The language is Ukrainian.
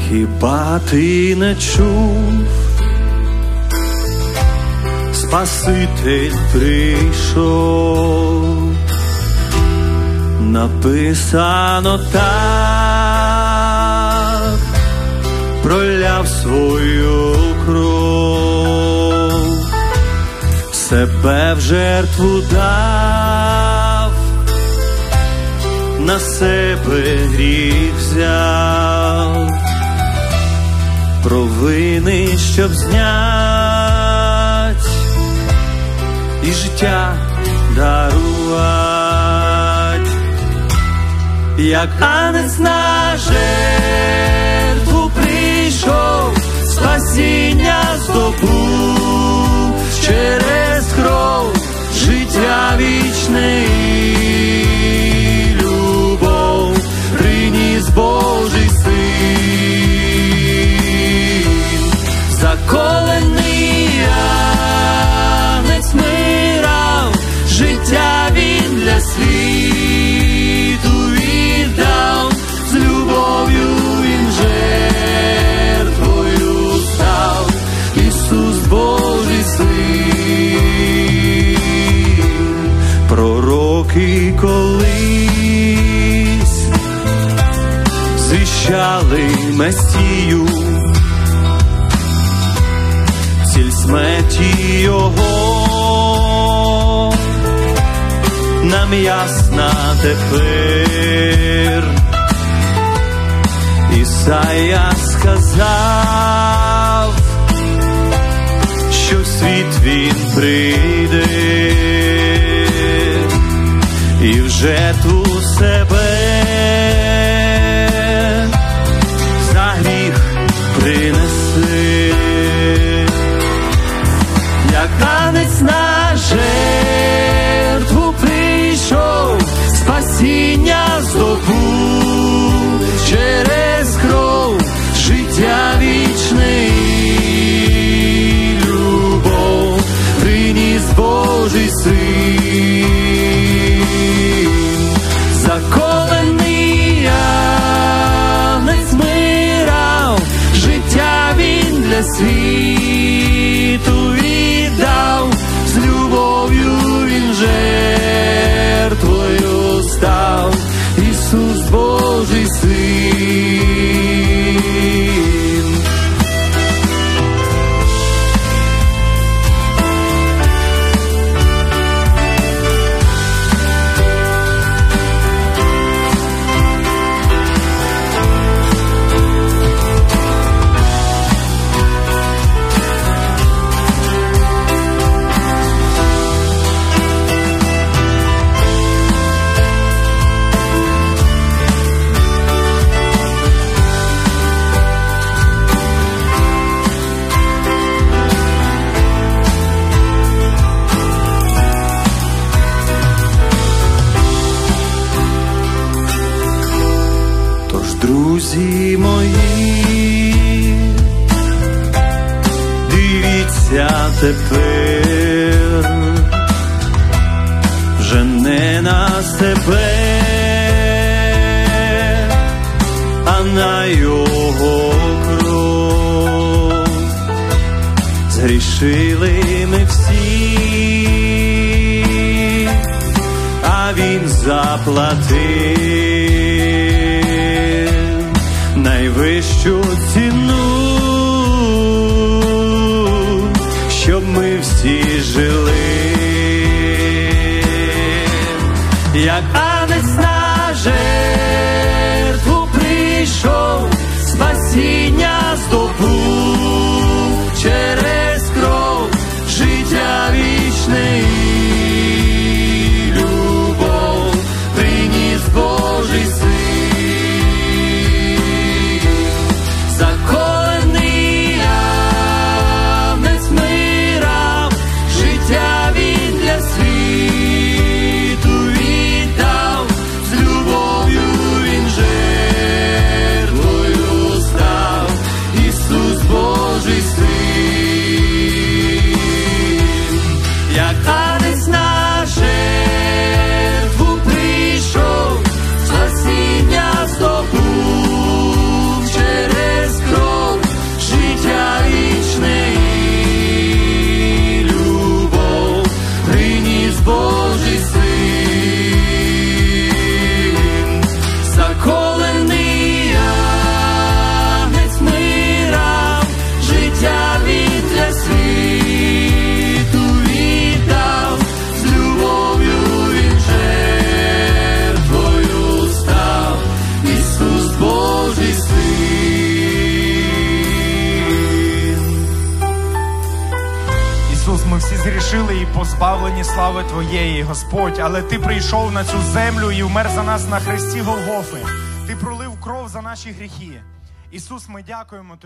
Хіба ти не чув? Спаситель прийшов, написано так, проляв свою кров, себе в жертву дав, на себе гріх взяв, провини, щоб знять і життя дарувать, як агнець на жертву прийшов, спасіння здобув, через кров життя вічне і любов приніс Божий Син. Заколений агнець мирав, життя він для світу віддав, з любов'ю він жертвою став, Ісус Божий Син. Пророки колись звіщали Месію, ціль смерті Його нам ясна тепер. Ісая сказав, що в світ він прийде і в жертву себе за гріх принесе. Як агнець на жертву прийшов, спасіння здобув, через кров життя вічне і любов приніс Божий Син. Заколений агнець мирав, життя він для світу віддав, з любов'ю він жертвою став, Ісус Божий Син. Друзі мої, дивіться тепер, вже не на себе, а на Його кров. Згрішили ми всі, а Він заплатив найвищу ціну, щоб ми всі жили. Як агнець на жертву прийшов, спасіння здобув, через кров життя вічне і любов приніс Божий Син. всі згрішили і позбавлені слави Твоєї, Господь. Але Ти прийшов на цю землю і вмер за нас на хресті Голгофи. Ти пролив кров за наші гріхи. Ісус, ми дякуємо Тобі.